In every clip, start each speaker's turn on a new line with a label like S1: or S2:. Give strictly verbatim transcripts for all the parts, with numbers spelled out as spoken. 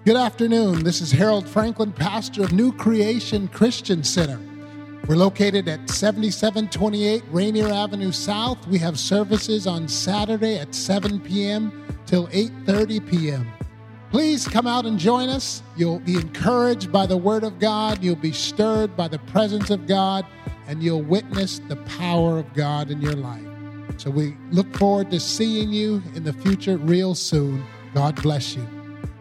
S1: Good afternoon. This is Harold Franklin, pastor of New Creation Christian Center. We're located at seventy-seven twenty-eight Rainier Avenue South. We have services on Saturday at seven p.m. till eight thirty p.m. Please come out and join us. You'll be encouraged by the Word of God. You'll be stirred by the presence of God, and you'll witness the power of God in your life. So we look forward to seeing you in the future real soon. God bless you.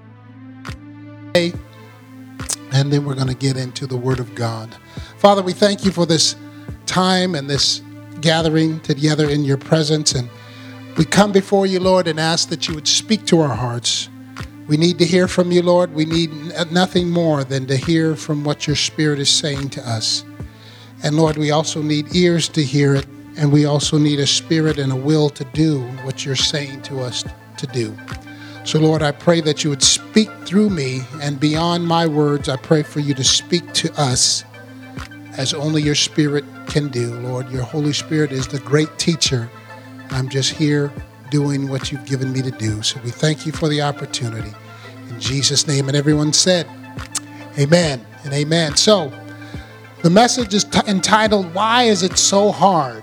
S1: And then we're going to get into the Word of God. Father, we thank you for this time and this gathering together in your presence. And we come before you, Lord, and ask that you would speak to our hearts. We need to hear from you, Lord. We need nothing more than to hear from what your Spirit is saying to us. And Lord, we also need ears to hear it. And we also need a spirit and a will to do what you're saying to us to do. So, Lord, I pray that you would speak through me, and beyond my words, I pray for you to speak to us as only your Spirit can do. Lord, your Holy Spirit is the great teacher. I'm just here doing what you've given me to do. So we thank you for the opportunity. In Jesus' name, and everyone said, amen and amen. So the message is t- entitled, Why Is It So Hard?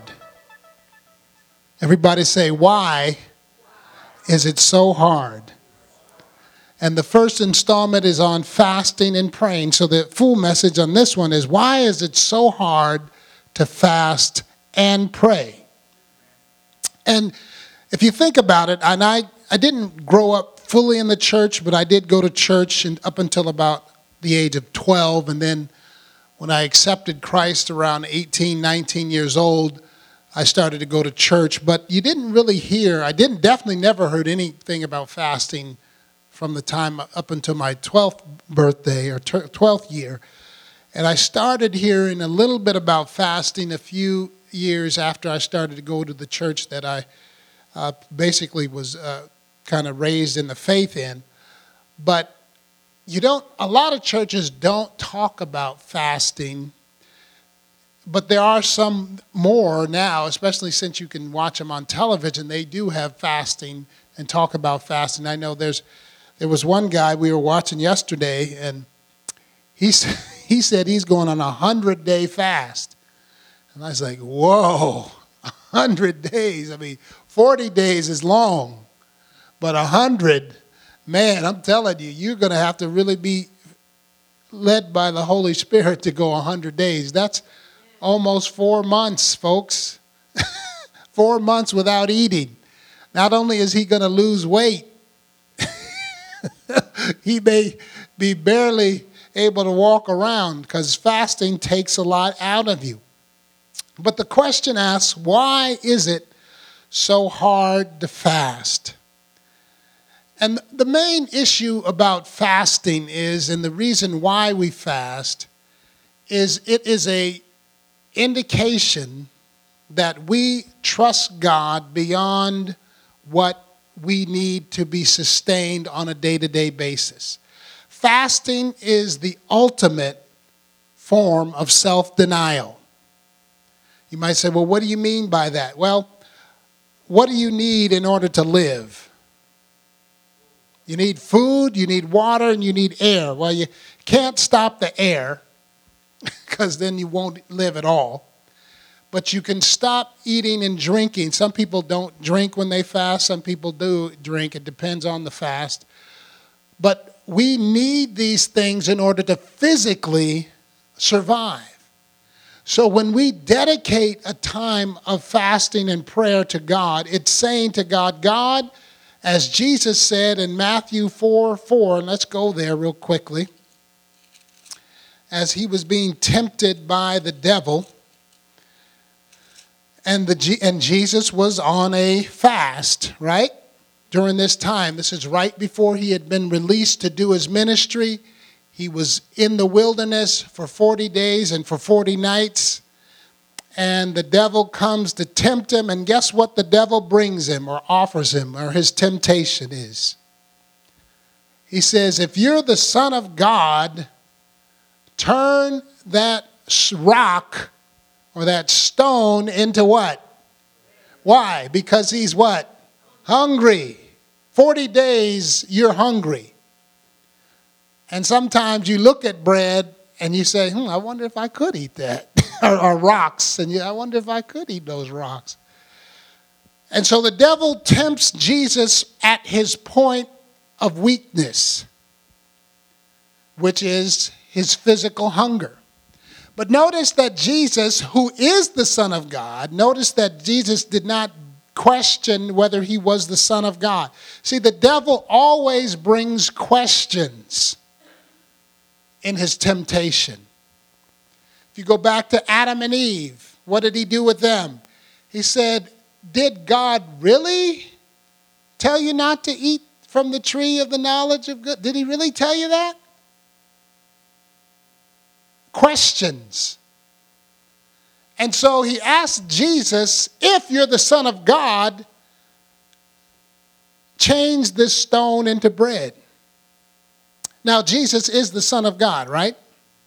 S1: Everybody say, why is it so hard? And the first installment is on fasting and praying. So the full message on this one is, why is it so hard to fast and pray? And if you think about it, and I, I didn't grow up fully in the church, but I did go to church and up until about the age of twelve. And then when I accepted Christ around eighteen, nineteen years old, I started to go to church. But you didn't really hear, I didn't definitely never heard anything about fasting from the time up until my twelfth birthday or twelfth year. And I started hearing a little bit about fasting a few years after I started to go to the church that I uh, basically was uh, kind of raised in the faith in. But you don't, a lot of churches don't talk about fasting, but there are some more now, especially since you can watch them on television. They do have fasting and talk about fasting. I know there's There was one guy we were watching yesterday, and he, he said he's going on a hundred-day fast. And I was like, whoa, a hundred days. I mean, forty days is long, but a hundred, man, I'm telling you, you're going to have to really be led by the Holy Spirit to go a hundred days. That's almost four months, folks. Four months without eating. Not only is he going to lose weight, he may be barely able to walk around because fasting takes a lot out of you. But the question asks, why is it so hard to fast? And the main issue about fasting is, and the reason why we fast, is it is a indication that we trust God beyond what we need to be sustained on a day-to-day basis. Fasting is the ultimate form of self-denial. You might say, well, what do you mean by that? Well, what do you need in order to live? You need food, you need water, and you need air. Well, you can't stop the air because then you won't live at all. But you can stop eating and drinking. Some people don't drink when they fast. Some people do drink. It depends on the fast. But we need these things in order to physically survive. So when we dedicate a time of fasting and prayer to God, it's saying to God, God, as Jesus said in Matthew four four, and let's go there real quickly, as he was being tempted by the devil, And the and Jesus was on a fast, right? During this time. This is right before he had been released to do his ministry. He was in the wilderness for forty days and for forty nights. And the devil comes to tempt him. And guess what the devil brings him or offers him, or his temptation is? He says, if you're the Son of God, turn that rock or that stone into what? Why? Because he's what? Hungry. forty days, you're hungry. And sometimes you look at bread and you say, hmm, I wonder if I could eat that. or, or rocks, and you, I wonder if I could eat those rocks. And so the devil tempts Jesus at his point of weakness, which is his physical hunger. But notice that Jesus, who is the Son of God, notice that Jesus did not question whether he was the Son of God. See, the devil always brings questions in his temptation. If you go back to Adam and Eve, what did he do with them? He said, did God really tell you not to eat from the tree of the knowledge of good? Did he really tell you that? Questions. And so he asked Jesus, if you're the Son of God, change this stone into bread. Now, Jesus is the Son of God, right?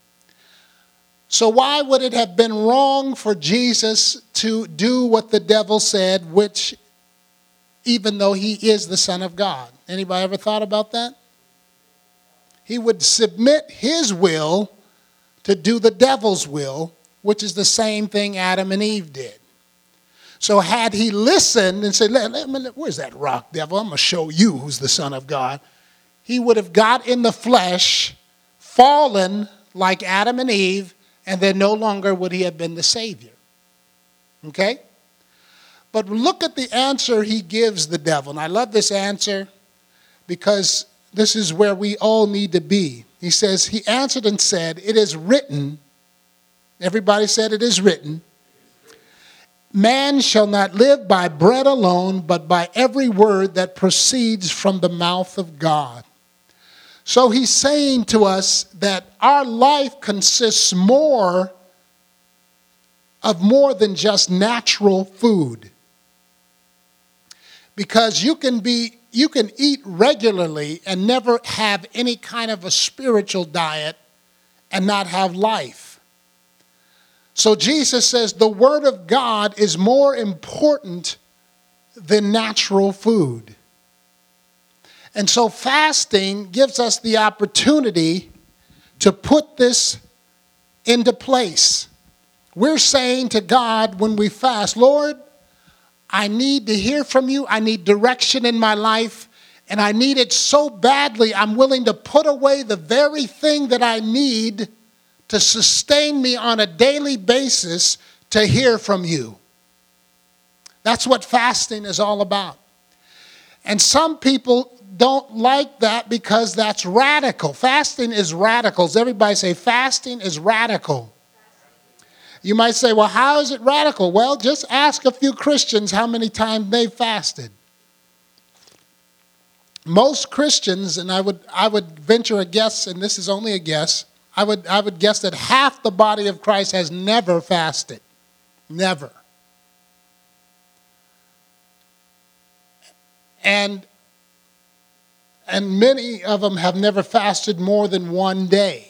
S1: So why would it have been wrong for Jesus to do what the devil said, which, even though he is the Son of God? Anybody ever thought about that? He would submit his will to do the devil's will, which is the same thing Adam and Eve did. So had he listened and said, let, let, let, where's that rock, devil? I'm going to show you who's the Son of God. He would have got in the flesh, fallen like Adam and Eve, and then no longer would he have been the Savior. Okay? But look at the answer he gives the devil. And I love this answer because this is where we all need to be. He says, he answered and said, it is written. Everybody said it is written. Man shall not live by bread alone, but by every word that proceeds from the mouth of God. So he's saying to us that our life consists more of more than just natural food. Because you can be, you can eat regularly and never have any kind of a spiritual diet and not have life. So Jesus says the Word of God is more important than natural food. And so fasting gives us the opportunity to put this into place. We're saying to God when we fast, Lord, I need to hear from you. I need direction in my life. And I need it so badly, I'm willing to put away the very thing that I need to sustain me on a daily basis to hear from you. That's what fasting is all about. And some people don't like that because that's radical. Fasting is radical. Everybody say fasting is radical. You might say, well, how is it radical? Well, just ask a few Christians how many times they've fasted. Most Christians, and I would I would venture a guess, and this is only a guess, I would I would guess that half the body of Christ has never fasted. Never. And And many of them have never fasted more than one day.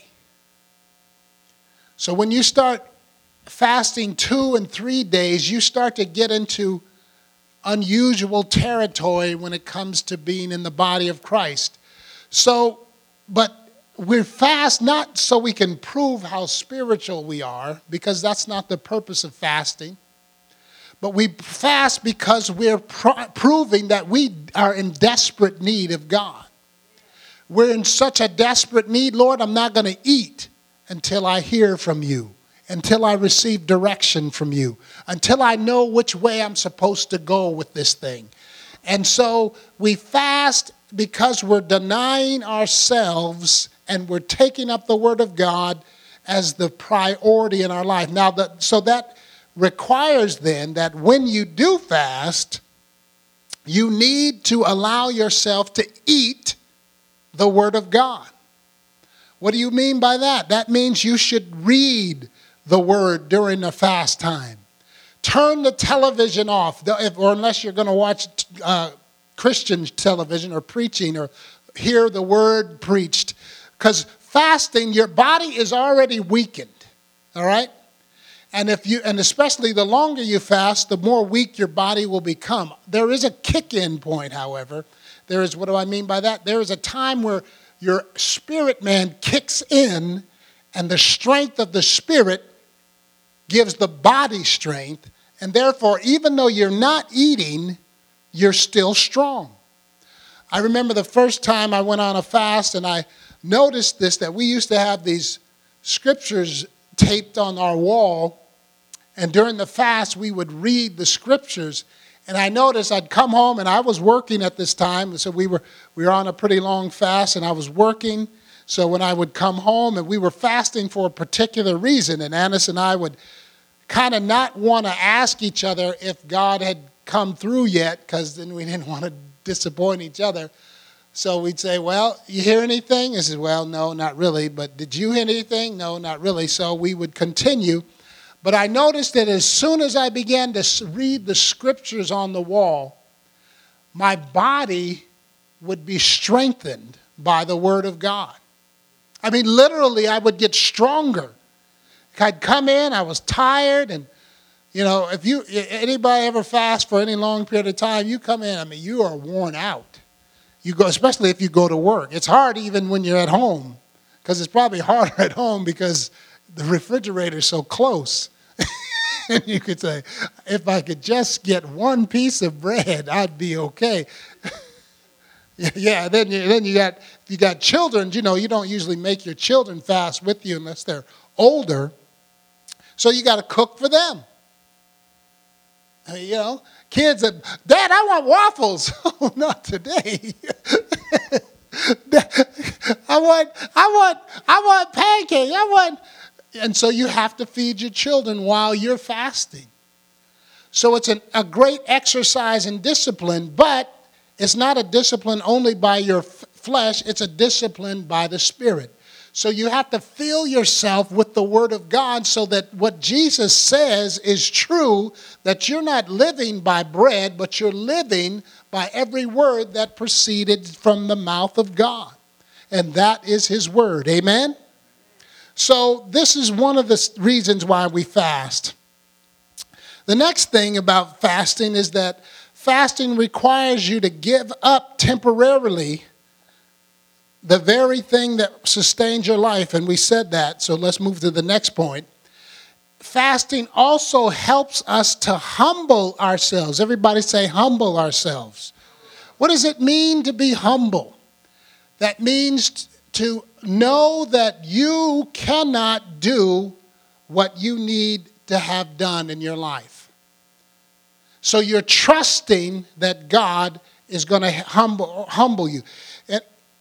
S1: So when you start fasting two and three days, you start to get into unusual territory when it comes to being in the body of Christ. So, but we fast not so we can prove how spiritual we are, because that's not the purpose of fasting. But we fast because we're pro- proving that we are in desperate need of God. We're in such a desperate need, Lord, I'm not going to eat until I hear from you, until I receive direction from you, until I know which way I'm supposed to go with this thing. And so we fast because we're denying ourselves and we're taking up the Word of God as the priority in our life. Now, that, so that requires then that when you do fast, you need to allow yourself to eat the Word of God. What do you mean by that? That means you should read the Word during the fast time. Turn the television off, or unless you're going to watch uh, Christian television or preaching or hear the Word preached. Because fasting, your body is already weakened, all right? And if you, and especially the longer you fast, the more weak your body will become. There is a kick-in point, however. There is, what do I mean by that? There is a time where your spirit man kicks in, and the strength of the spirit gives the body strength. And therefore, even though you're not eating, you're still strong. I remember the first time I went on a fast, and I noticed this, that we used to have these scriptures taped on our wall. And during the fast, we would read the scriptures. And I noticed I'd come home, and I was working at this time. So we were we were on a pretty long fast, and I was working. So when I would come home, and we were fasting for a particular reason, and Annis and I would kind of not want to ask each other if God had come through yet, because then we didn't want to disappoint each other. So we'd say, well, you hear anything? I said, well, no, not really. But did you hear anything? No, not really. So we would continue. But I noticed that as soon as I began to read the scriptures on the wall, my body would be strengthened by the word of God. I mean, literally, I would get stronger. I'd come in, I was tired, and, you know, if you anybody ever fast for any long period of time, you come in, I mean, you are worn out. You go, especially if you go to work. It's hard even when you're at home, because it's probably harder at home because the refrigerator is so close. And you could say, if I could just get one piece of bread, I'd be okay. Yeah, then you, then you got you got children. You know, you don't usually make your children fast with you unless they're older. So you got to cook for them. You know, kids that, Dad, I want waffles. Oh, not today. I want, I want, I want pancakes. I want. And so you have to feed your children while you're fasting. So it's an, a great exercise in discipline, but it's not a discipline only by your f- flesh. It's a discipline by the Spirit. So you have to fill yourself with the Word of God so that what Jesus says is true, that you're not living by bread, but you're living by every word that proceeded from the mouth of God. And that is His Word. Amen? So this is one of the reasons why we fast. The next thing about fasting is that fasting requires you to give up temporarily the very thing that sustains your life. And we said that, so let's move to the next point. Fasting also helps us to humble ourselves. Everybody say humble ourselves. What does it mean to be humble? That means to know that you cannot do what you need to have done in your life. So you're trusting that God is going to humble, humble you. And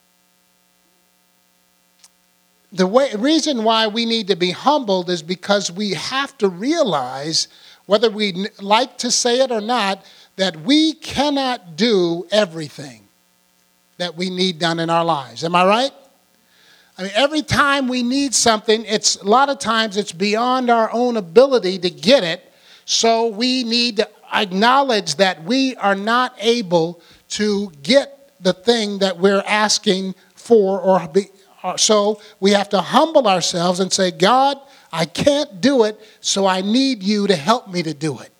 S1: the way, reason why we need to be humbled is because we have to realize, whether we like to say it or not, that we cannot do everything that we need done in our lives. Am I right? I mean, every time we need something, it's a lot of times it's beyond our own ability to get it. So we need to acknowledge that we are not able to get the thing that we're asking for, or be, so we have to humble ourselves and say, God, I can't do it, so I need you to help me to do it.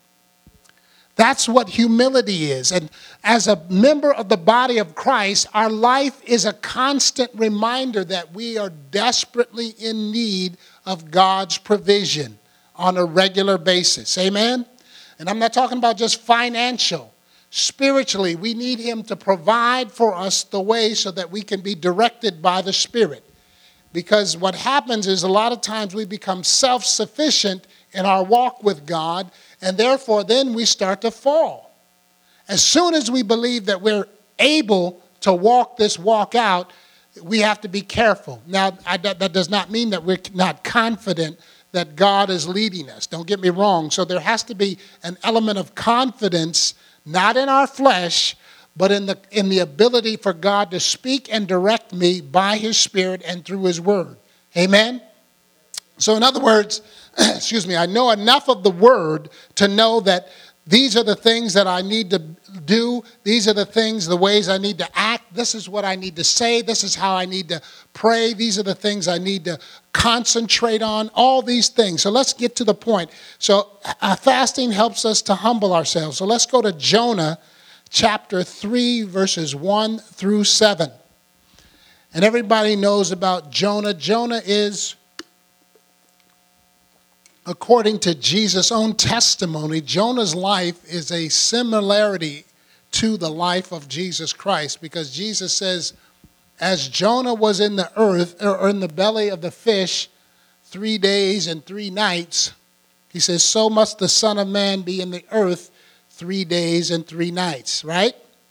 S1: That's what humility is. And as a member of the body of Christ, our life is a constant reminder that we are desperately in need of God's provision on a regular basis. Amen? And I'm not talking about just financial. Spiritually, we need Him to provide for us the way so that we can be directed by the Spirit. Because what happens is a lot of times we become self-sufficient in our walk with God, and therefore then we start to fall. As soon as we believe that we're able to walk this walk out, we have to be careful. Now, I, that does not mean that we're not confident that God is leading us. Don't get me wrong. So there has to be an element of confidence, not in our flesh, but in the in the ability for God to speak and direct me by His Spirit and through His Word. Amen? So in other words, excuse me, I know enough of the Word to know that these are the things that I need to do. These are the things, the ways I need to act. This is what I need to say. This is how I need to pray. These are the things I need to concentrate on. All these things. So let's get to the point. So uh, fasting helps us to humble ourselves. So let's go to Jonah chapter three, verses one through seven. And everybody knows about Jonah. Jonah is, according to Jesus' own testimony, Jonah's life is a similarity to the life of Jesus Christ, because Jesus says, as Jonah was in the earth, or in the belly of the fish, three days and three nights, he says, so must the Son of Man be in the earth three days and three nights, right?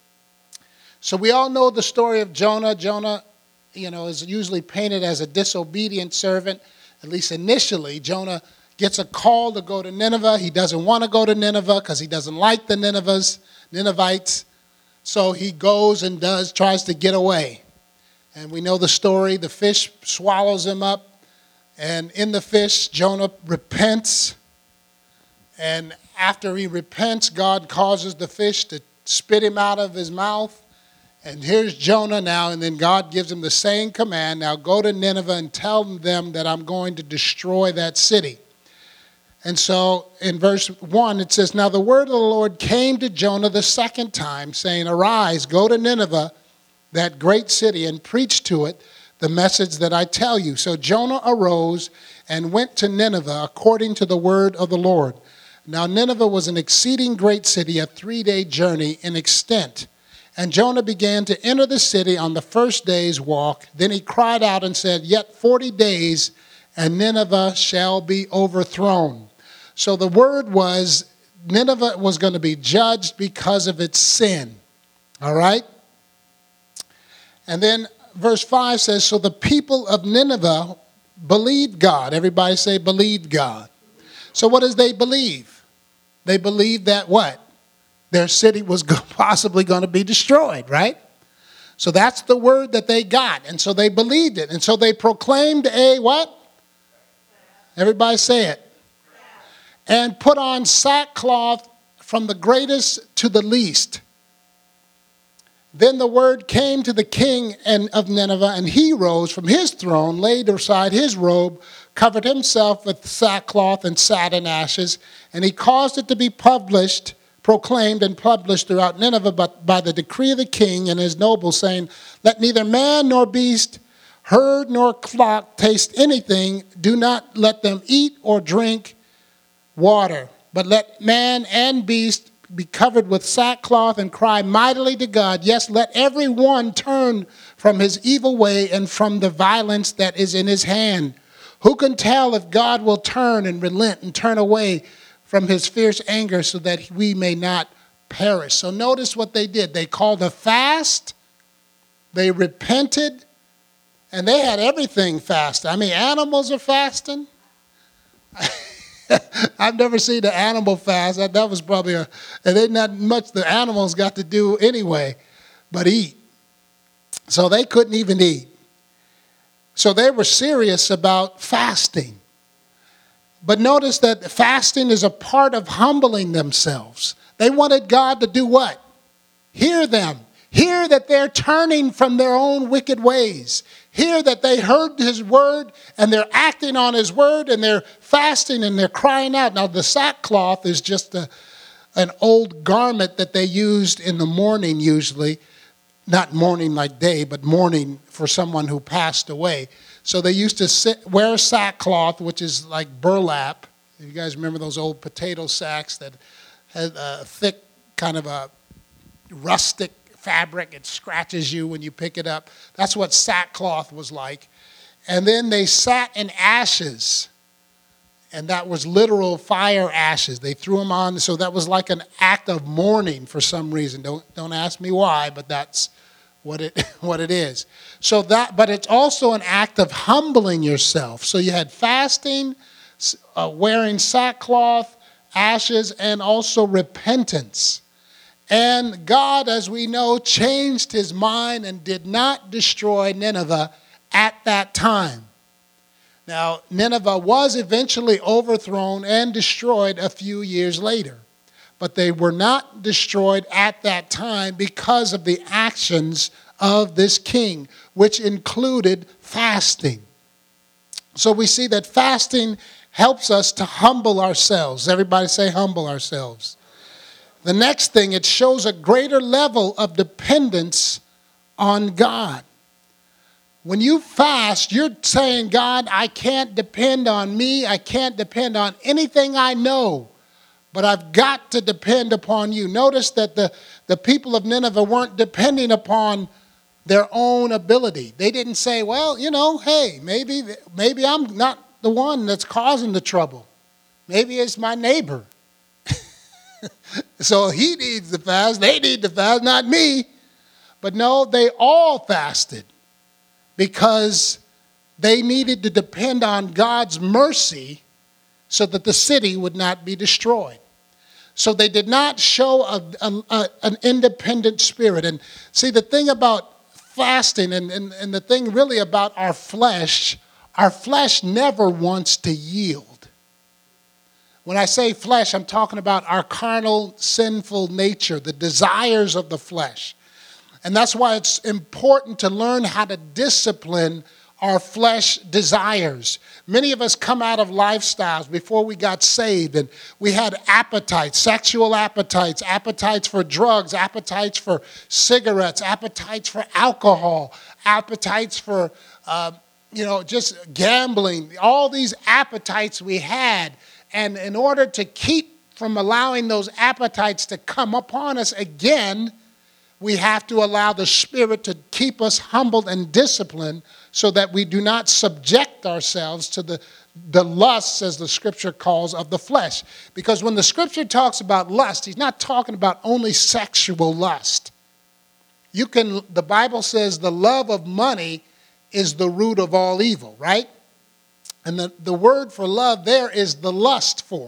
S1: So we all know the story of Jonah. Jonah, you know, is usually painted as a disobedient servant, at least initially. Jonah gets a call to go to Nineveh. He doesn't want to go to Nineveh because he doesn't like the Ninevehs, Ninevites. So he goes and does, tries to get away. And we know the story. The fish swallows him up. And in the fish, Jonah repents. And after he repents, God causes the fish to spit him out of his mouth. And here's Jonah now, and then God gives him the same command. Now go to Nineveh and tell them that I'm going to destroy that city. And so in verse one, it says, now the word of the Lord came to Jonah the second time, saying, arise, go to Nineveh, that great city, and preach to it the message that I tell you. So Jonah arose and went to Nineveh according to the word of the Lord. Now Nineveh was an exceeding great city, a three-day journey in extent. And Jonah began to enter the city on the first day's walk. Then he cried out and said, yet forty days, and Nineveh shall be overthrown. So the word was, Nineveh was going to be judged because of its sin. All right? And then verse five says, so the people of Nineveh believed God. Everybody say, believed God. So what does they believe? They believed that what? Their city was possibly going to be destroyed, right? So that's the word that they got. And so they believed it. And so they proclaimed a what? Everybody say it. And put on sackcloth from the greatest to the least. Then the word came to the king of Nineveh, and he rose from his throne, laid aside his robe, covered himself with sackcloth and sat in ashes, and he caused it to be published, proclaimed and published throughout Nineveh, but by the decree of the king and his nobles, saying, let neither man nor beast, herd nor flock taste anything. Do not let them eat or drink water, but let man and beast be covered with sackcloth and cry mightily to God. Yes, let every one turn from his evil way and from the violence that is in his hand. Who can tell if God will turn and relent and turn away from his fierce anger so that we may not perish? So notice what they did. They called a fast. They repented. And they had everything fasted. I mean, animals are fasting. I've never seen an animal fast. That, that was probably a, and they not much the animals got to do anyway, but eat. So they couldn't even eat. So they were serious about fasting. But notice that fasting is a part of humbling themselves. They wanted God to do what? Hear them. Hear that they're turning from their own wicked ways. Hear that they heard his word and they're acting on his word and they're fasting and they're crying out. Now the sackcloth is just a, an old garment that they used in the morning usually. Not mourning like day, but mourning for someone who passed away. So they used to sit, wear sackcloth, which is like burlap. You guys remember those old potato sacks that had a thick kind of a rustic fabric? It scratches you when you pick it up. That's what sackcloth was like. And then they sat in ashes. And that was literal fire ashes. They threw them on. So that was like an act of mourning for some reason. Don't, don't ask me why, but that's what it, what it is. So that, but it's also an act of humbling yourself. So you had fasting, uh, wearing sackcloth, ashes, and also repentance. And God, as we know, changed his mind and did not destroy Nineveh at that time. Now, Nineveh was eventually overthrown and destroyed a few years later. But they were not destroyed at that time because of the actions of this king, which included fasting. So we see that fasting helps us to humble ourselves. Everybody say humble ourselves. The next thing, it shows a greater level of dependence on God. When you fast, you're saying, God, I can't depend on me. I can't depend on anything I know, but I've got to depend upon you. Notice that the, the people of Nineveh weren't depending upon their own ability. They didn't say, well, you know, hey, maybe, maybe I'm not the one that's causing the trouble. Maybe it's my neighbor. So he needs to fast. They need to fast, not me. But no, they all fasted because they needed to depend on God's mercy so that the city would not be destroyed. So they did not show a, a, a, an independent spirit. And see, the thing about fasting and, and, and the thing really about our flesh, our flesh never wants to yield. When I say flesh, I'm talking about our carnal, sinful nature, the desires of the flesh. And that's why it's important to learn how to discipline our flesh desires. Many of us come out of lifestyles before we got saved, and we had appetites, sexual appetites, appetites for drugs, appetites for cigarettes, appetites for alcohol, appetites for, uh, you know, just gambling. All these appetites we had. And in order to keep from allowing those appetites to come upon us again, we have to allow the Spirit to keep us humbled and disciplined so that we do not subject ourselves to the, the lusts, as the Scripture calls, of the flesh. Because when the Scripture talks about lust, he's not talking about only sexual lust. You can, the Bible says the love of money is the root of all evil, right? And the, the word for love there is the lust for.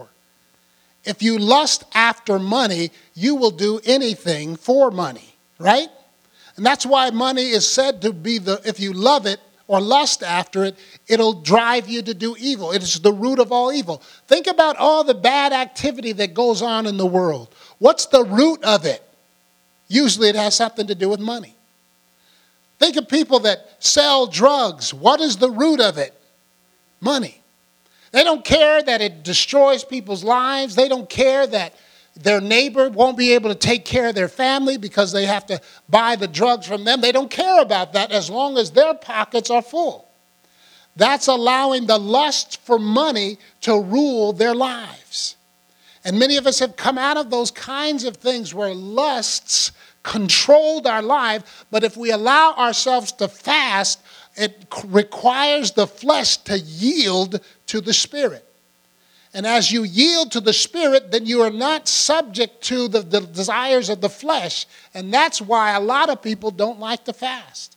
S1: If you lust after money, you will do anything for money, right? And that's why money is said to be the, if you love it or lust after it, it'll drive you to do evil. It is the root of all evil. Think about all the bad activity that goes on in the world. What's the root of it? Usually it has something to do with money. Think of people that sell drugs. What is the root of it? Money. They don't care that it destroys people's lives. They don't care that their neighbor won't be able to take care of their family because they have to buy the drugs from them. They don't care about that as long as their pockets are full. That's allowing the lust for money to rule their lives. And many of us have come out of those kinds of things where lusts controlled our life. But if we allow ourselves to fast, it requires the flesh to yield to the Spirit. And as you yield to the Spirit, then you are not subject to the, the desires of the flesh. And that's why a lot of people don't like to fast.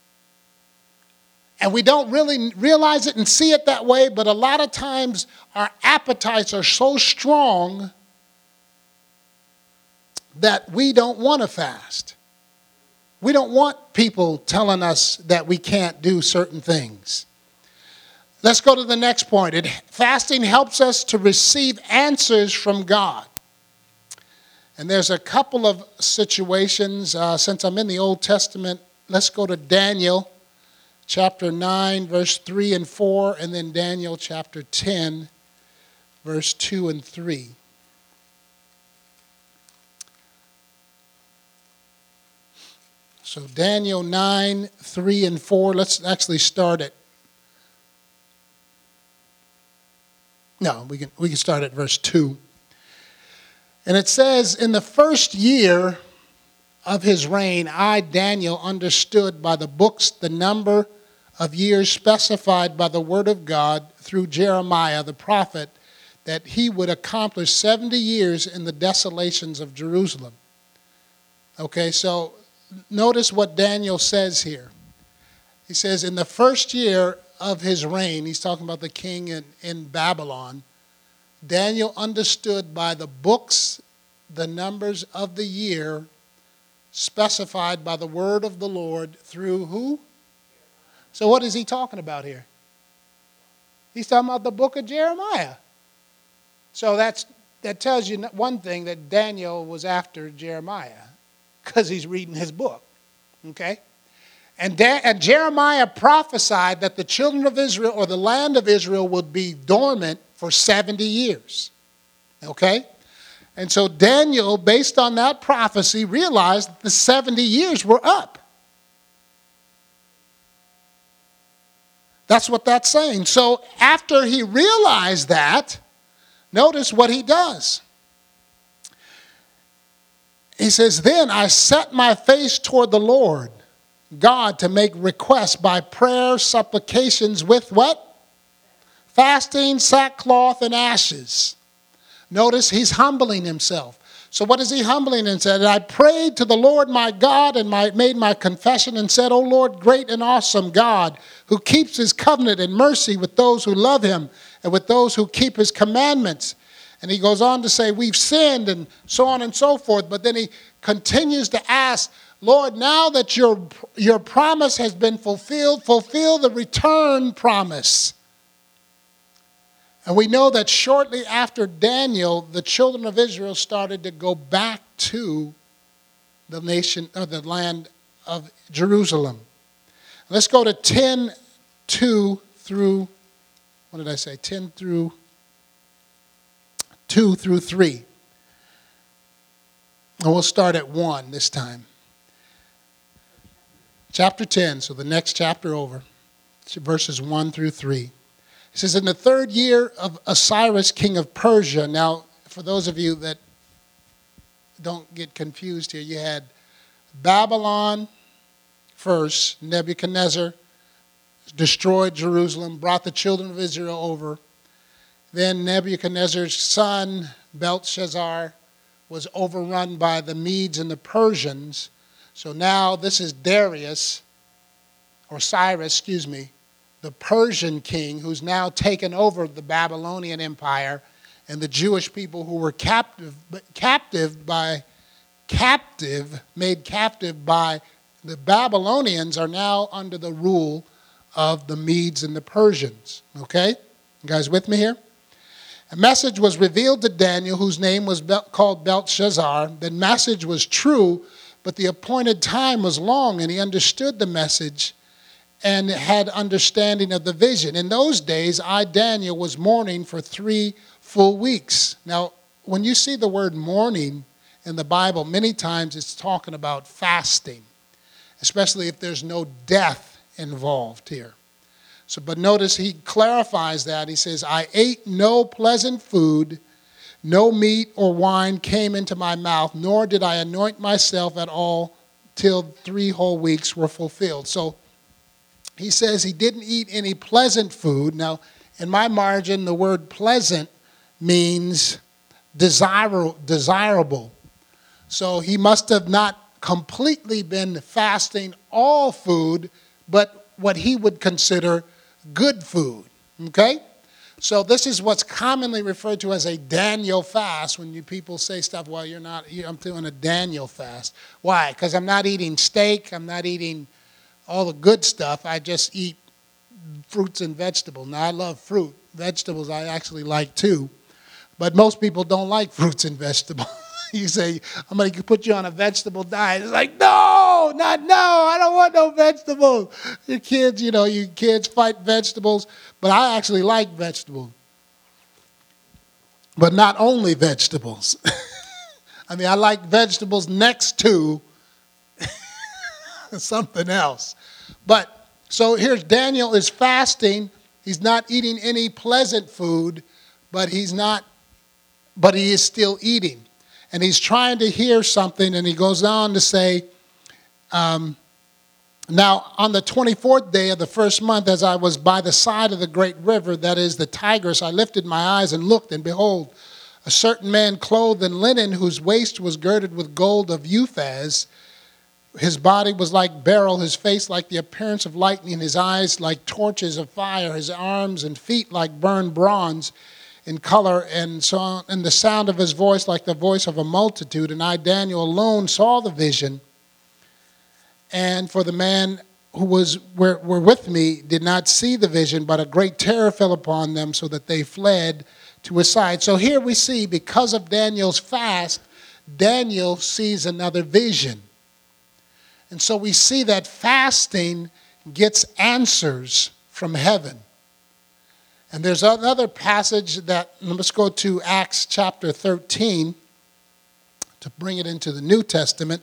S1: And we don't really realize it and see it that way, but a lot of times our appetites are so strong that we don't want to fast. We don't want people telling us that we can't do certain things. Let's go to the next point. It, fasting helps us to receive answers from God. And there's a couple of situations. Uh, since I'm in the Old Testament, let's go to Daniel chapter nine, verse three and four, and then Daniel chapter ten, verse two and three. So Daniel nine, three and four, let's actually start at, no, we can, we can start at verse two. And it says, in the first year of his reign, I, Daniel, understood by the books the number of years specified by the word of God through Jeremiah the prophet, that he would accomplish seventy years in the desolations of Jerusalem. Okay, so notice what Daniel says here. He says, in the first year of his reign, he's talking about the king in, in Babylon, Daniel understood by the books the numbers of the year specified by the word of the Lord through who? So what is he talking about here? He's talking about the book of Jeremiah. So that's that tells you one thing, that Daniel was after Jeremiah, because he's reading his book, okay? And, da- and Jeremiah prophesied that the children of Israel, or the land of Israel, would be dormant for seventy years, okay? And so Daniel, based on that prophecy, realized that the seventy years were up. That's what that's saying. So after he realized that, notice what he does. He says, then I set my face toward the Lord God to make requests by prayer, supplications with what? Fasting, sackcloth, and ashes. Notice he's humbling himself. So what is he humbling himself? And I prayed to the Lord my God and my, made my confession and said, O Lord, great and awesome God, who keeps his covenant and mercy with those who love him and with those who keep his commandments. And he goes on to say, we've sinned and so on and so forth. But then he continues to ask, Lord, now that your, your promise has been fulfilled, fulfill the return promise. And we know that shortly after Daniel, the children of Israel started to go back to the nation, or the land of Jerusalem. Let's go to ten two through, what did I say, ten through two through three. And we'll start at one this time. Chapter ten, so the next chapter over, verses one through three. It says, in the third year of Cyrus, king of Persia. Now, for those of you that don't get confused here, you had Babylon first, Nebuchadnezzar destroyed Jerusalem, brought the children of Israel over. Then Nebuchadnezzar's son, Belshazzar, was overrun by the Medes and the Persians. So now this is Darius, or Cyrus, excuse me, the Persian king, who's now taken over the Babylonian Empire, and the Jewish people who were captive, captive by, captive, made captive by the Babylonians are now under the rule of the Medes and the Persians. Okay? You guys with me here? A message was revealed to Daniel, whose name was called Belshazzar. The message was true, but the appointed time was long, and he understood the message and had understanding of the vision. In those days, I, Daniel, was mourning for three full weeks. Now, when you see the word mourning in the Bible, many times it's talking about fasting, especially if there's no death involved here. So, but notice he clarifies that. He says, I ate no pleasant food, no meat or wine came into my mouth, nor did I anoint myself at all till three whole weeks were fulfilled. So he says he didn't eat any pleasant food. Now, in my margin, the word pleasant means desirable. desirable. So he must have not completely been fasting all food, but what he would consider good food. Okay? So this is what's commonly referred to as a Daniel fast. When you people say stuff, well, you're not, I'm doing a Daniel fast. Why? Because I'm not eating steak. I'm not eating all the good stuff. I just eat fruits and vegetables. Now, I love fruit. Vegetables I actually like too. But most people don't like fruits and vegetables. You say, I'm going to put you on a vegetable diet. It's like, no, not no. I don't want no vegetables. Your kids, you know, you kids fight vegetables. But I actually like vegetables. But not only vegetables. I mean, I like vegetables next to something else. But so here's Daniel is fasting. He's not eating any pleasant food, but he's not, but he is still eating. And he's trying to hear something, and he goes on to say, um, now on the twenty-fourth day of the first month, as I was by the side of the great river, that is the Tigris, I lifted my eyes and looked, and behold, a certain man clothed in linen, whose waist was girded with gold of Uphaz. His body was like beryl, his face like the appearance of lightning, his eyes like torches of fire, his arms and feet like burned bronze in color, and so on, and the sound of his voice like the voice of a multitude. And I, Daniel, alone saw the vision. And for the man who was were, were with me did not see the vision, but a great terror fell upon them, so that they fled to his side. So here we see, because of Daniel's fast, Daniel sees another vision. And so we see that fasting gets answers from heaven. And there's another passage that, let's go to Acts chapter thirteen to bring it into the New Testament.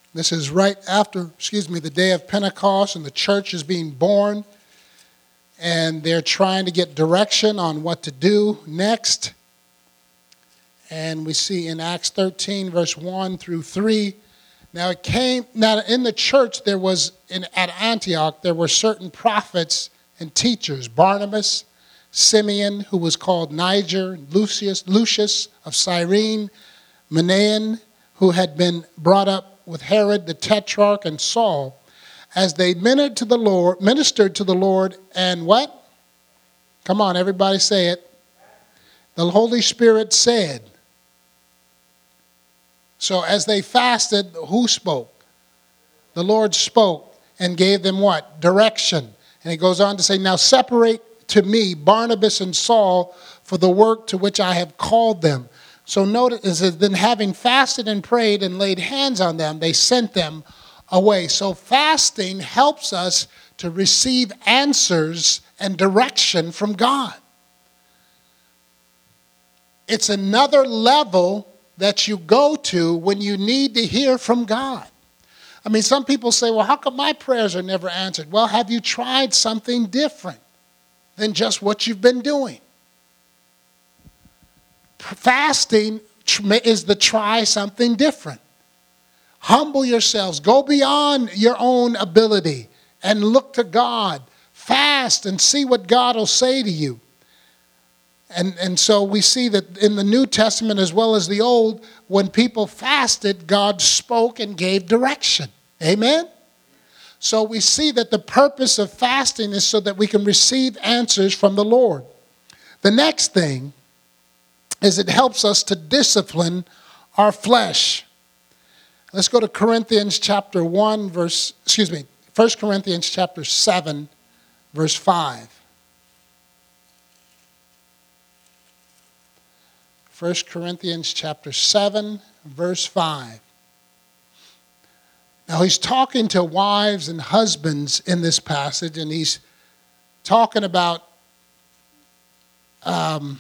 S1: This is right after, excuse me, the day of Pentecost, and the church is being born. And they're trying to get direction on what to do next. And we see in Acts thirteen, verse one through three. Now it came, now in the church there was, in, at Antioch, there were certain prophets and teachers. Barnabas, Simeon, who was called Niger, Lucius, Lucius of Cyrene, Manaen, who had been brought up with Herod the Tetrarch, and Saul, as they ministered to the Lord, ministered to the Lord, and what? Come on, everybody say it. The Holy Spirit said. So as they fasted, who spoke? The Lord spoke and gave them what? Direction. And he goes on to say, now separate to me Barnabas and Saul for the work to which I have called them. So notice that then, having fasted and prayed and laid hands on them, they sent them away. So fasting helps us to receive answers and direction from God. It's another level that you go to when you need to hear from God. I mean, some people say, well, how come my prayers are never answered? Well, have you tried something different than just what you've been doing? Fasting is the try something different. Humble yourselves. Go beyond your own ability and look to God. Fast and see what God will say to you. And, and so we see that in the New Testament as well as the Old, when people fasted, God spoke and gave direction. Amen? So we see that the purpose of fasting is so that we can receive answers from the Lord. The next thing is it helps us to discipline our flesh. Let's go to Corinthians chapter one, verse, excuse me, First Corinthians chapter seven, verse five. First Corinthians chapter seven, verse five. Now he's talking to wives and husbands in this passage, and he's talking about um,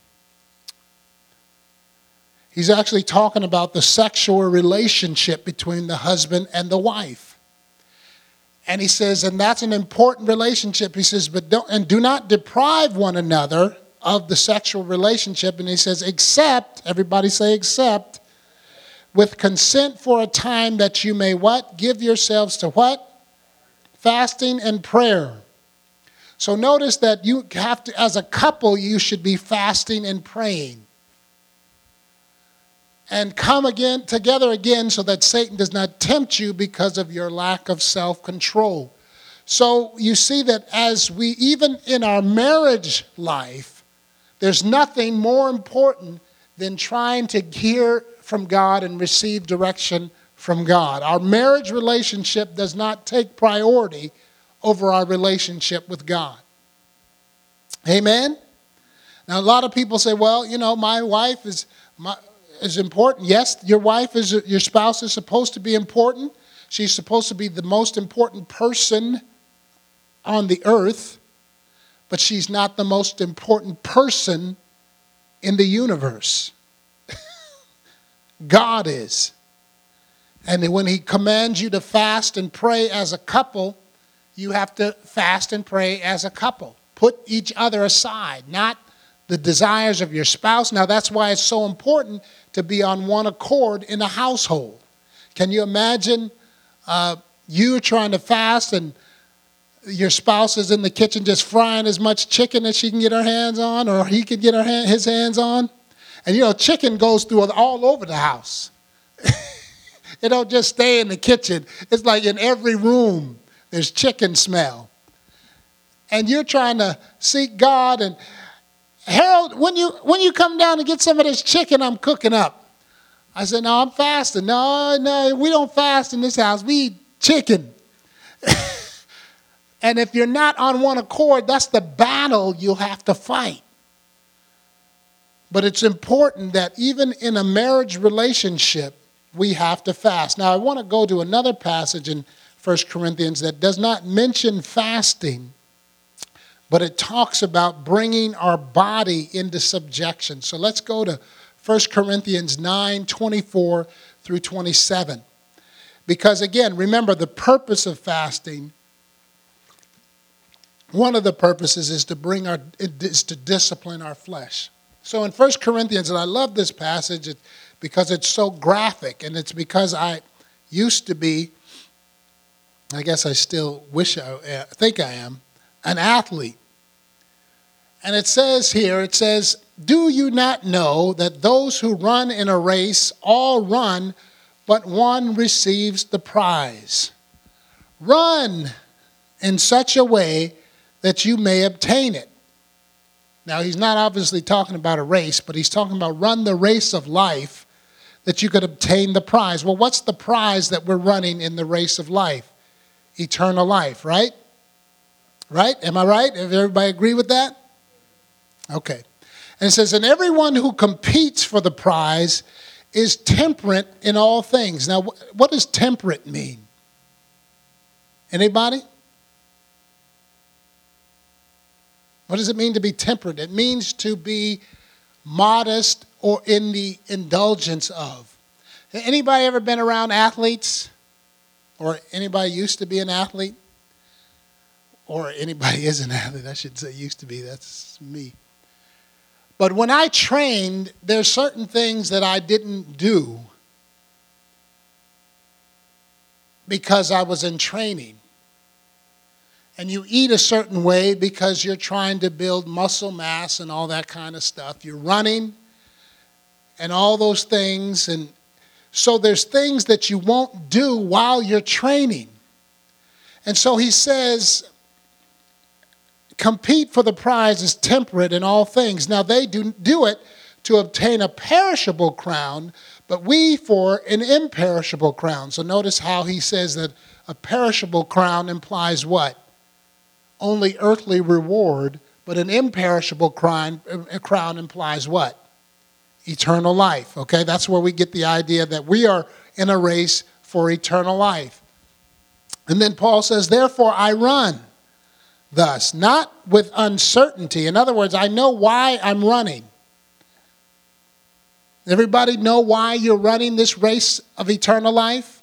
S1: he's actually talking about the sexual relationship between the husband and the wife. And he says, and that's an important relationship. He says, but don't, and do not deprive one another of the sexual relationship. And he says, except, everybody say except, with consent for a time that you may what? Give yourselves to what? Fasting and prayer. So notice that you have to, as a couple, you should be fasting and praying. And come again together again so that Satan does not tempt you because of your lack of self-control. So you see that as we, even in our marriage life, there's nothing more important than trying to hear from God and receive direction from God. Our marriage relationship does not take priority over our relationship with God. Amen? Now, a lot of people say, well, you know, my wife is my, is important. Yes, your wife is, your spouse is supposed to be important. She's supposed to be the most important person on the earth. But she's not the most important person in the universe. God is. And when he commands you to fast and pray as a couple, you have to fast and pray as a couple. Put each other aside, not the desires of your spouse. Now, that's why it's so important to be on one accord in a household. Can you imagine uh, you trying to fast and your spouse is in the kitchen just frying as much chicken as she can get her hands on, or he can get her hand, his hands on? And, you know, chicken goes through all over the house. It don't just stay in the kitchen. It's like in every room there's chicken smell. And you're trying to seek God. And, Harold, when you when you come down to get some of this chicken I'm cooking up, I said, no, I'm fasting. No, no, we don't fast in this house. We eat chicken. And if you're not on one accord, that's the battle you'll have to fight. But it's important that even in a marriage relationship, we have to fast. Now, I want to go to another passage in First Corinthians that does not mention fasting, but it talks about bringing our body into subjection. So let's go to First Corinthians nine, twenty-four through twenty-seven. Because again, remember the purpose of fasting, one of the purposes is to bring our, is to discipline our flesh. So in First Corinthians, and I love this passage because it's so graphic, and it's because I used to be, I guess I still wish I think I am, an athlete. And it says here, it says, do you not know that those who run in a race all run, but one receives the prize? Run in such a way that you may obtain it. Now, he's not obviously talking about a race, but he's talking about run the race of life that you could obtain the prize. Well, what's the prize that we're running in the race of life? Eternal life, right? Right? Am I right? Does everybody agree with that? Okay. And it says, and everyone who competes for the prize is temperate in all things. Now, what does temperate mean? Anybody? What does it mean to be temperate? It means to be modest or in the indulgence of. Anybody ever been around athletes? Or anybody used to be an athlete? Or anybody is an athlete, I should say used to be, that's me. But when I trained, there's certain things that I didn't do because I was in training. And you eat a certain way because you're trying to build muscle mass and all that kind of stuff. You're running and all those things. And so there's things that you won't do while you're training. And so he says, compete for the prize is temperate in all things. Now they do, do it to obtain a perishable crown, but we for an imperishable crown. So notice how he says that a perishable crown implies what? Only earthly reward, but an imperishable crown, a crown implies what? Eternal life, okay? That's where we get the idea that we are in a race for eternal life. And then Paul says, therefore I run thus, not with uncertainty. In other words, I know why I'm running. Everybody know why you're running this race of eternal life?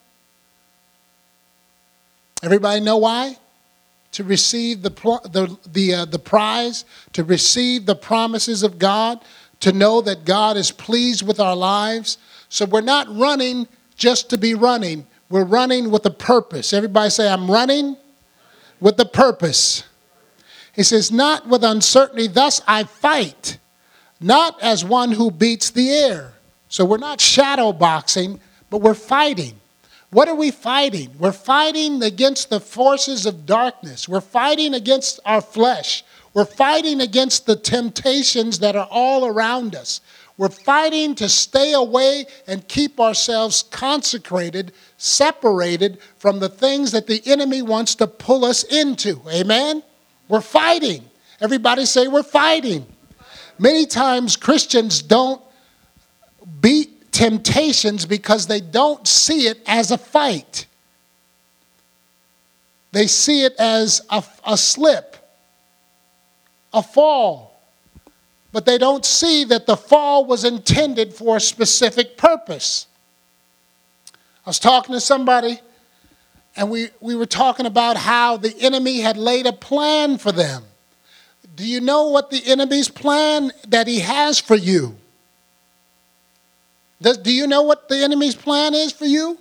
S1: Everybody know why? To receive the the the, uh, the prize, to receive the promises of God, to know that God is pleased with our lives. So we're not running just to be running. We're running with a purpose. Everybody say, I'm running with a purpose. He says, not with uncertainty, thus I fight, not as one who beats the air. So we're not shadow boxing, but we're fighting. What are we fighting? We're fighting against the forces of darkness. We're fighting against our flesh. We're fighting against the temptations that are all around us. We're fighting to stay away and keep ourselves consecrated, separated from the things that the enemy wants to pull us into. Amen? We're fighting. Everybody say we're fighting. Many times Christians don't beat temptations because they don't see it as a fight. They see it as a, a slip, a fall. But they don't see that the fall was intended for a specific purpose. I was talking to somebody, and we, we were talking about how the enemy had laid a plan for them. Do you know what the enemy's plan that he has for you? Does, do you know what the enemy's plan is for you?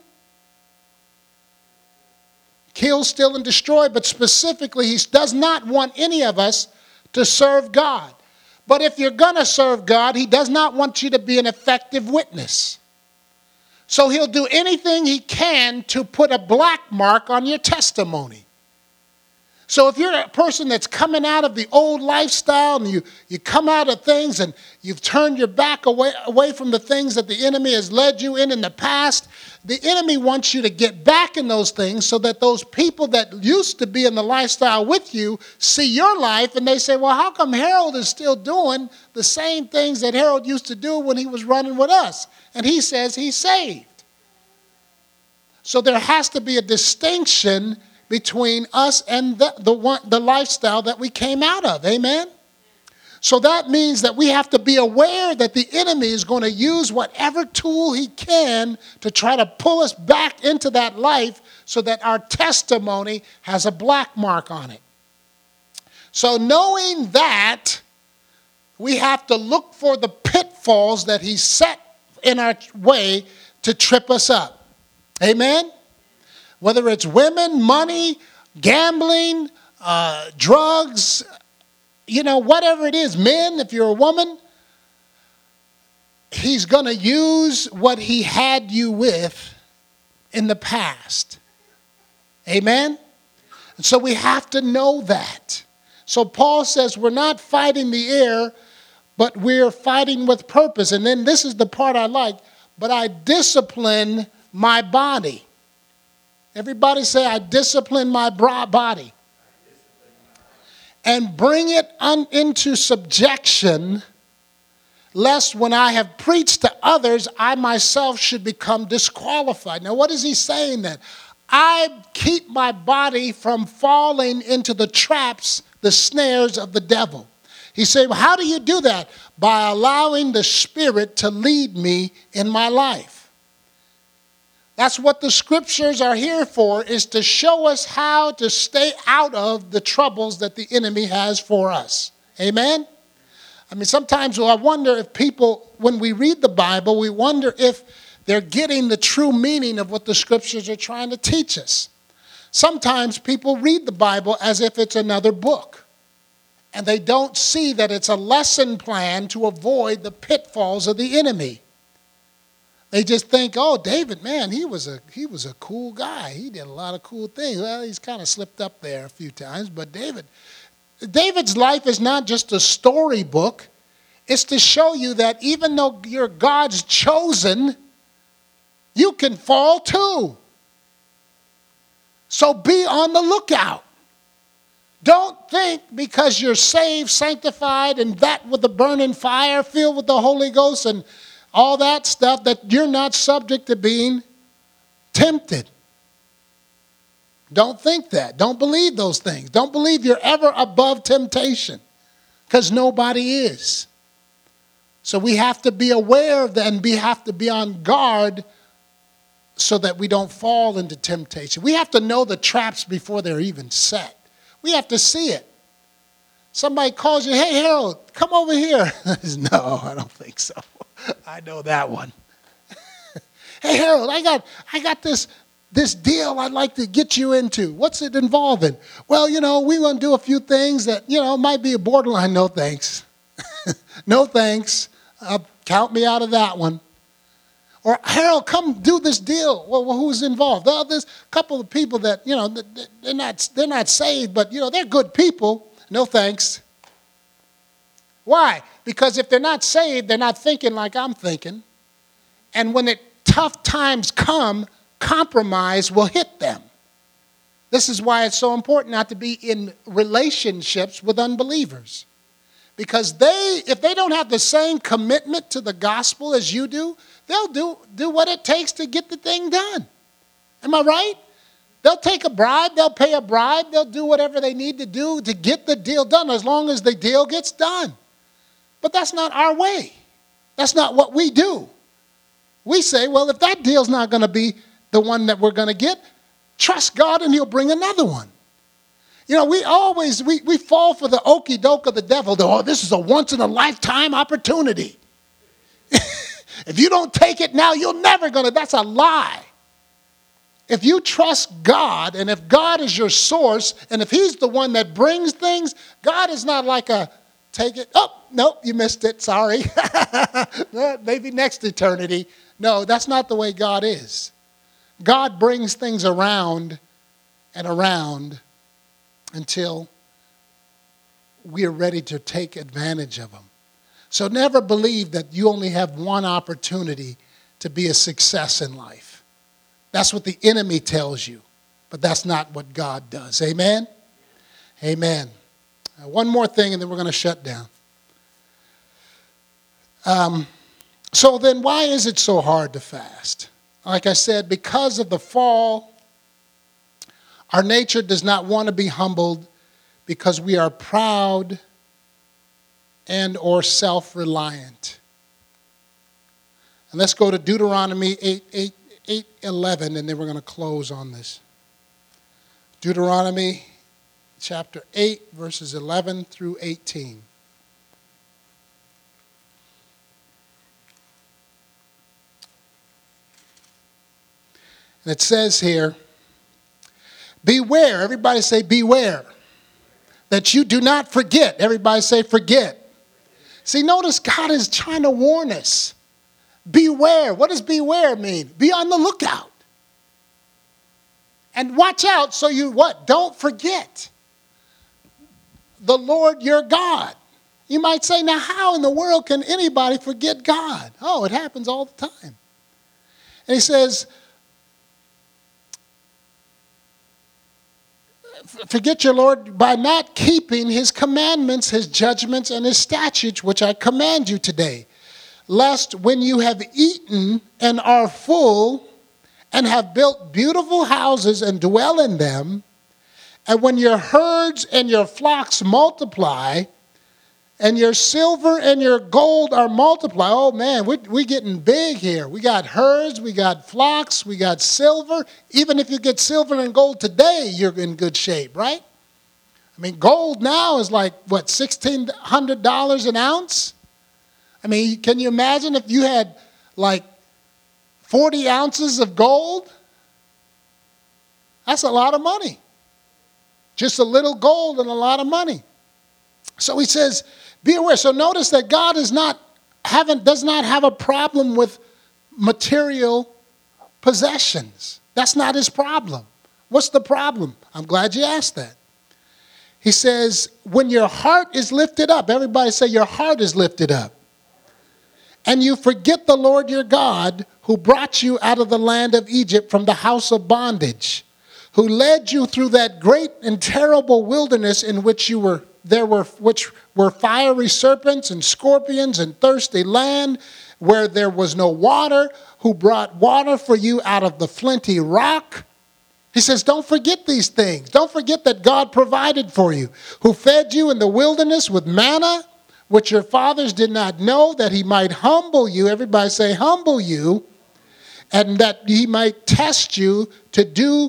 S1: Kill, steal, and destroy, but specifically, he does not want any of us to serve God. But if you're going to serve God, he does not want you to be an effective witness. So he'll do anything he can to put a black mark on your testimony. So if you're a person that's coming out of the old lifestyle and you, you come out of things and you've turned your back away, away from the things that the enemy has led you in in the past, the enemy wants you to get back in those things so that those people that used to be in the lifestyle with you see your life and they say, well, how come Harold is still doing the same things that Harold used to do when he was running with us? And he says he's saved. So there has to be a distinction between us and the, the, one, the lifestyle that we came out of. Amen? So that means that we have to be aware that the enemy is going to use whatever tool he can to try to pull us back into that life so that our testimony has a black mark on it. So knowing that, we have to look for the pitfalls that he set in our way to trip us up. Amen? Whether it's women, money, gambling, uh, drugs, you know, whatever it is, men, if you're a woman, he's going to use what he had you with in the past. Amen? And so we have to know that. So Paul says we're not fighting the air, but we're fighting with purpose. And then this is the part I like, but I discipline my body. Everybody say, I discipline my body. And bring it un- into subjection, lest when I have preached to others, I myself should become disqualified. Now, what is he saying then? I keep my body from falling into the traps, the snares of the devil. He said, well, how do you do that? By allowing the Spirit to lead me in my life. That's what the scriptures are here for, is to show us how to stay out of the troubles that the enemy has for us. Amen? I mean, sometimes well, I wonder if people, when we read the Bible, we wonder if they're getting the true meaning of what the scriptures are trying to teach us. Sometimes people read the Bible as if it's another book, and they don't see that it's a lesson plan to avoid the pitfalls of the enemy. They just think, oh, David, man, he was a he was a cool guy. He did a lot of cool things. Well, he's kind of slipped up there a few times. But David, David's life is not just a storybook. It's to show you that even though you're God's chosen, you can fall too. So be on the lookout. Don't think because you're saved, sanctified, and that with the burning fire, filled with the Holy Ghost, and all that stuff, that you're not subject to being tempted. Don't think that. Don't believe those things. Don't believe you're ever above temptation, because nobody is. So we have to be aware of that, and we have to be on guard so that we don't fall into temptation. We have to know the traps before they're even set. We have to see it. Somebody calls you, hey, Harold, come over here. No, I don't think so. I know that one. Hey, Harold, I got I got this, this deal I'd like to get you into. What's it involving? Well, you know, we want to do a few things that, you know, might be a borderline. No, thanks. No, thanks. Uh, count me out of that one. Or, Harold, come do this deal. Well, well who's involved? Well, there's a couple of people that, you know, they're not, they're not saved, but, you know, they're good people. No, thanks. Why? Because if they're not saved, they're not thinking like I'm thinking. And when it, tough times come, compromise will hit them. This is why it's so important not to be in relationships with unbelievers. Because they, if they don't have the same commitment to the gospel as you do, they'll do, do what it takes to get the thing done. Am I right? They'll take a bribe, they'll pay a bribe, they'll do whatever they need to do to get the deal done, as long as the deal gets done. But that's not our way. That's not what we do. We say, well, if that deal's not going to be the one that we're going to get, trust God and he'll bring another one. You know, we always, we, we fall for the okie doke of the devil. Oh, this is a once-in-a-lifetime opportunity. If you don't take it now, you're never going to. That's a lie. If you trust God, and if God is your source, and if he's the one that brings things, God is not like a, take it, oh, nope, you missed it, sorry. Maybe next eternity. No, that's not the way God is. God brings things around and around until we are ready to take advantage of them. So never believe that you only have one opportunity to be a success in life. That's what the enemy tells you, but that's not what God does. Amen? Amen. Uh, one more thing, and then we're going to shut down. Um, so then why is it so hard to fast? Like I said, because of the fall, our nature does not want to be humbled because we are proud and or self-reliant. And let's go to Deuteronomy eight, eight, eight, eleven, and then we're going to close on this. Deuteronomy chapter eight, verses eleven through eighteen. And it says here, beware, everybody say beware, that you do not forget. Everybody say forget. See, notice God is trying to warn us. Beware. What does beware mean? Be on the lookout. And watch out so you what? Don't forget the Lord your God. You might say, now how in the world can anybody forget God? Oh, it happens all the time. And he says, forget your Lord by not keeping his commandments, his judgments, and his statutes, which I command you today. Lest when you have eaten and are full and have built beautiful houses and dwell in them, and when your herds and your flocks multiply, and your silver and your gold are multiplied. Oh man, we're, we're getting big here. We got herds, we got flocks, we got silver. Even if you get silver and gold today, you're in good shape, right? I mean, gold now is like, what, sixteen hundred dollars an ounce? I mean, can you imagine if you had like forty ounces of gold? That's a lot of money. Just a little gold and a lot of money. So he says, be aware. So notice that God is not haven't does not have a problem with material possessions. That's not his problem. What's the problem? I'm glad you asked that. He says, when your heart is lifted up, everybody say your heart is lifted up. And you forget the Lord your God, who brought you out of the land of Egypt from the house of bondage, who led you through that great and terrible wilderness in which you were there were which were fiery serpents and scorpions and thirsty land, where there was no water, who brought water for you out of the flinty rock. He says, don't forget these things. Don't forget that God provided for you, who fed you in the wilderness with manna, which your fathers did not know, that he might humble you. Everybody say, humble you, and that he might test you to do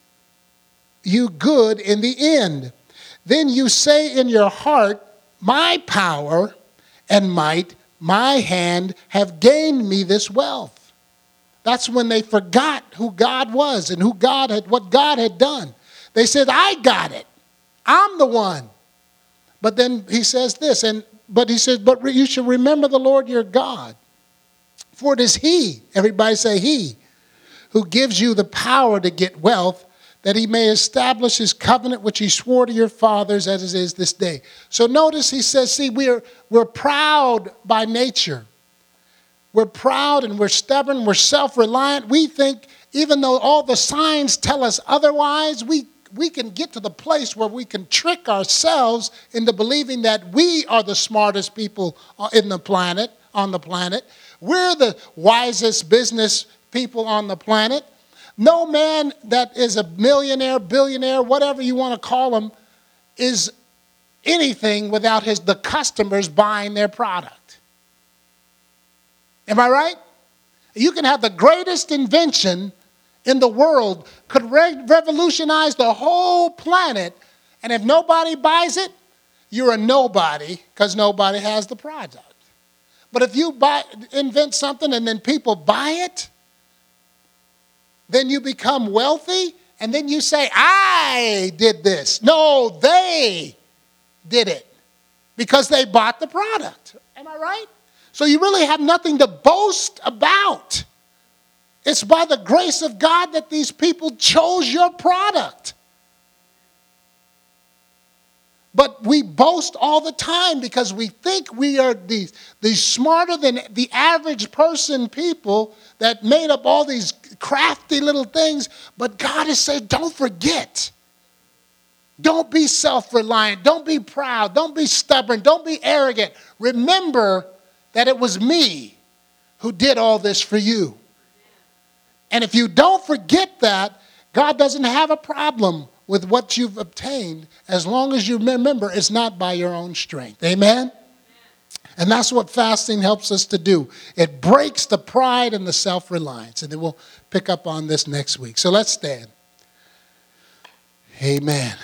S1: you good in the end. Then you say in your heart, my power and might, my hand have gained me this wealth. That's when they forgot who God was and who God had, what God had done. They said, I got it. I'm the one. But then he says this, and but he says, but you should remember the Lord your God. For it is he, everybody say he, who gives you the power to get wealth, that he may establish his covenant which he swore to your fathers as it is this day. So notice he says, see, we're, we're proud by nature. We're proud and we're stubborn, we're self-reliant. We think, even though all the signs tell us otherwise, we, we can get to the place where we can trick ourselves into believing that we are the smartest people in the planet, on the planet. We're the wisest business people on the planet. No man that is a millionaire, billionaire, whatever you want to call him, is anything without his the customers buying their product. Am I right? You can have the greatest invention in the world, could re- revolutionize the whole planet, and if nobody buys it, you're a nobody because nobody has the product. But if you buy, invent something and then people buy it, then you become wealthy, and then you say, I did this. No, they did it because they bought the product. Am I right? So you really have nothing to boast about. It's by the grace of God that these people chose your product. But we boast all the time because we think we are these, these smarter than the average person people that made up all these crafty little things. But God is saying, don't forget. Don't be self-reliant. Don't be proud. Don't be stubborn. Don't be arrogant. Remember that it was me who did all this for you. And if you don't forget that, God doesn't have a problem with what you've obtained, as long as you remember it's not by your own strength. Amen? And that's what fasting helps us to do. It breaks the pride and the self-reliance. And then we'll pick up on this next week. So let's stand. Amen.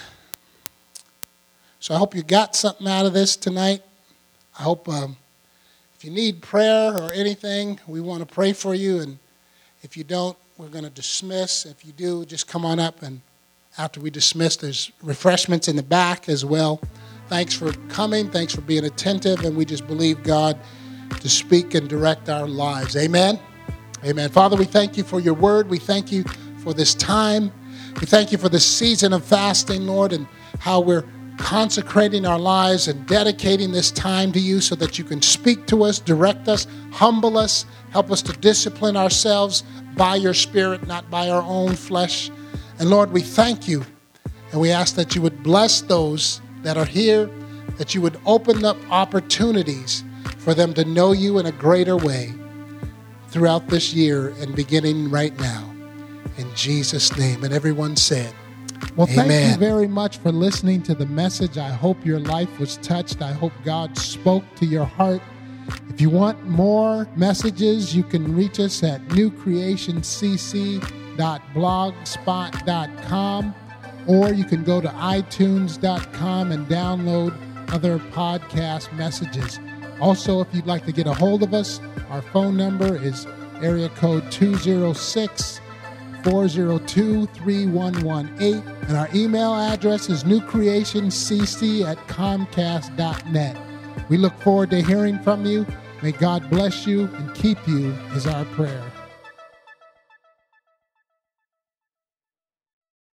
S1: So I hope you got something out of this tonight. I hope um, if you need prayer or anything, we want to pray for you. And if you don't, we're going to dismiss. If you do, just come on up. And after we dismiss, there's refreshments in the back as well. Thanks for coming. Thanks for being attentive. And we just believe God to speak and direct our lives. Amen. Amen. Father, we thank you for your word. We thank you for this time. We thank you for this season of fasting, Lord, and how we're consecrating our lives and dedicating this time to you so that you can speak to us, direct us, humble us, help us to discipline ourselves by your Spirit, not by our own flesh. And Lord, we thank you, and we ask that you would bless those that are here, that you would open up opportunities for them to know you in a greater way throughout this year and beginning right now. In Jesus' name. And everyone said, well, thank Amen. You very much for listening to the message. I hope your life was touched. I hope God spoke to your heart. If you want more messages, you can reach us at new creation c c dot blogspot dot com, or you can go to i tunes dot com and download other podcast messages. Also, if you'd like to get a hold of us, our phone number is area code two oh six, four oh two, three one one eight, and our email address is new creation c c at comcast dot net. We look forward to hearing from you. May God bless you and keep you is our prayer.